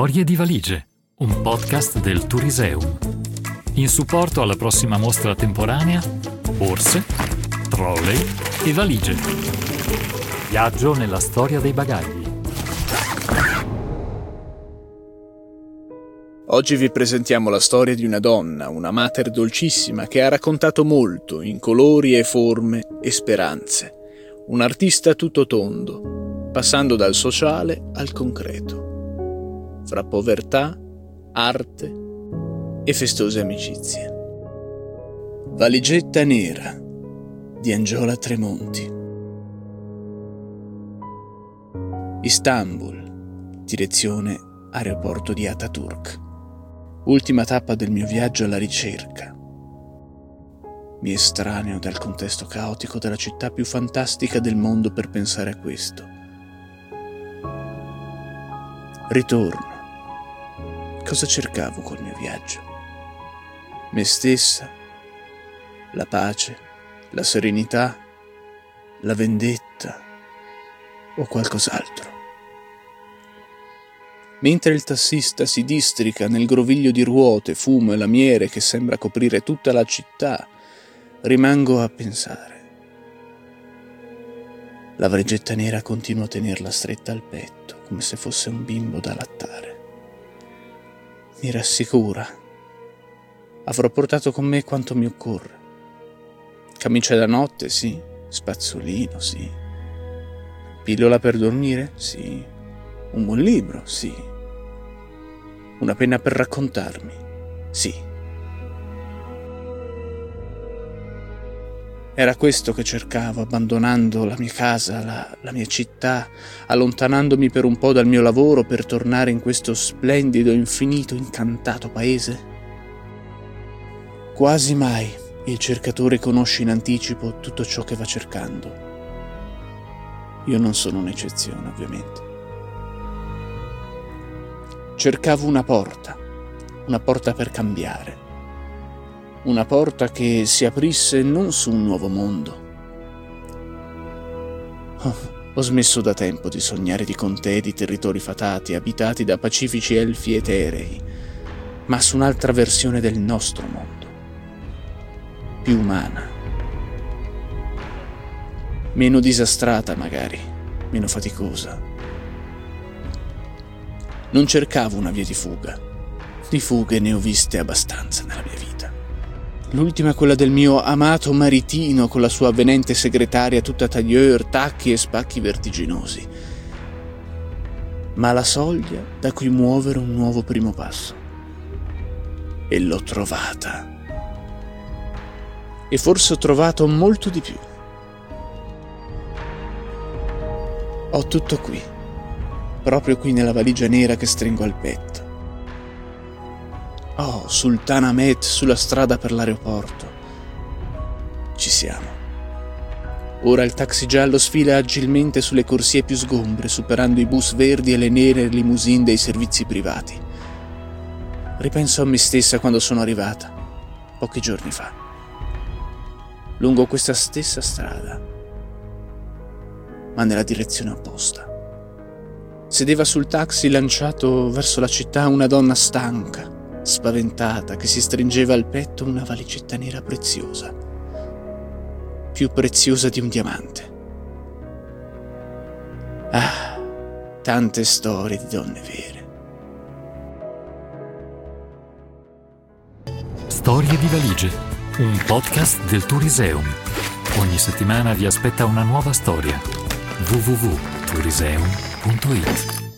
Storie di valigie, un podcast del Touriseum. In supporto alla prossima mostra temporanea, borse, trolley e valigie. Viaggio nella storia dei bagagli. Oggi vi presentiamo la storia di una donna, una mater dolcissima che ha raccontato molto in colori e forme e speranze. Un artista tutto tondo, passando dal sociale al concreto, fra povertà, arte e festose amicizie. Valigetta nera di Angiola Tremonti. Istanbul, direzione aeroporto di Ataturk. Ultima tappa del mio viaggio alla ricerca. Mi estraneo dal contesto caotico della città più fantastica del mondo per pensare a questo. Ritorno. Cosa cercavo col mio viaggio? Me stessa, la pace, la serenità, la vendetta o qualcos'altro? Mentre il tassista si districa nel groviglio di ruote, fumo e lamiere che sembra coprire tutta la città, rimango a pensare. La valigetta nera continua a tenerla stretta al petto, come se fosse un bimbo da lattare. Mi rassicura. Avrò portato con me quanto mi occorre. Camicia da notte, sì. Spazzolino, sì. Pillola per dormire? Sì. Un buon libro? Sì. Una penna per raccontarmi? Sì. Era questo che cercavo, abbandonando la mia casa, la mia città, allontanandomi per un po' dal mio lavoro per tornare in questo splendido, infinito, incantato paese? Quasi mai il cercatore conosce in anticipo tutto ciò che va cercando. Io non sono un'eccezione, ovviamente. Cercavo una porta per cambiare. Una porta che si aprisse non su un nuovo mondo. Ho smesso da tempo di sognare di contee di territori fatati, abitati da pacifici elfi eterei, ma su un'altra versione del nostro mondo. Più umana. Meno disastrata magari, meno faticosa. Non cercavo una via di fuga. Di fughe ne ho viste abbastanza nella mia vita. L'ultima è quella del mio amato maritino con la sua avvenente segretaria tutta tailleur, tacchi e spacchi vertiginosi. Ma la soglia da cui muovere un nuovo primo passo. E l'ho trovata. E forse ho trovato molto di più. Ho tutto qui, proprio qui nella valigia nera che stringo al petto. Oh, Sultanahmet sulla strada per l'aeroporto. Ci siamo. Ora il taxi giallo sfila agilmente sulle corsie più sgombre, superando i bus verdi e le nere limousine dei servizi privati. Ripenso a me stessa quando sono arrivata, pochi giorni fa, lungo questa stessa strada, ma nella direzione opposta. Sedeva sul taxi lanciato verso la città una donna stanca, spaventata, che si stringeva al petto una valigetta nera preziosa, più preziosa di un diamante. Ah, tante storie di donne vere. Storie di valigie, un podcast del Touriseum. Ogni settimana vi aspetta una nuova storia. www.touriseum.it